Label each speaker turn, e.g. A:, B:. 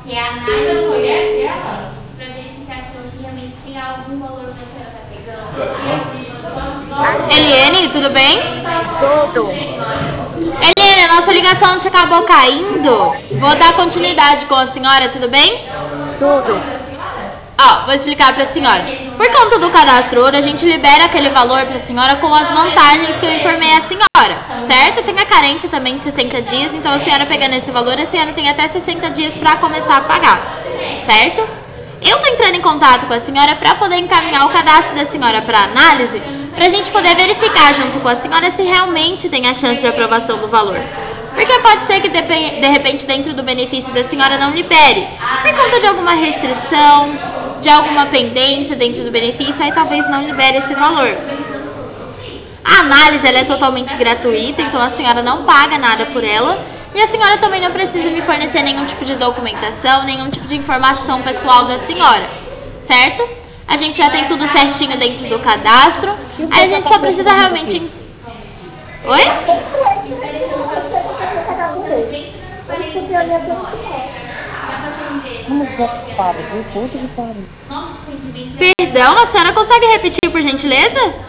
A: que é a análise da mulher dela, pra ver se você achou que realmente tem algum valor que a senhora tá pegando.
B: Eliane, tudo bem?
C: Tudo.
B: Eliane, a nossa ligação te acabou caindo. Vou dar continuidade com a senhora, tudo bem?
C: Tudo.
B: Ó, vou explicar pra senhora. Por conta do cadastro ouro, a gente libera aquele valor pra senhora com as vantagens que eu informei a senhora, certo? Tem a carência também de 60 dias, então a senhora pegando esse valor, a senhora tem até 60 dias pra começar a pagar, certo? Eu tô entrando em contato com a senhora pra poder encaminhar o cadastro da senhora pra análise, pra gente poder verificar junto com a senhora se realmente tem a chance de aprovação do valor. Porque pode ser que de repente dentro do benefício da senhora não libere, por conta de alguma restrição, de alguma pendência dentro do benefício, aí talvez não libere esse valor. A análise ela é totalmente gratuita, então a senhora não paga nada por ela. E a senhora também não precisa me fornecer nenhum tipo de documentação, nenhum tipo de informação pessoal da senhora, certo? A gente já tem tudo certinho dentro do cadastro, aí a gente só precisa realmente... Oi? Perdão, a senhora consegue repetir por gentileza?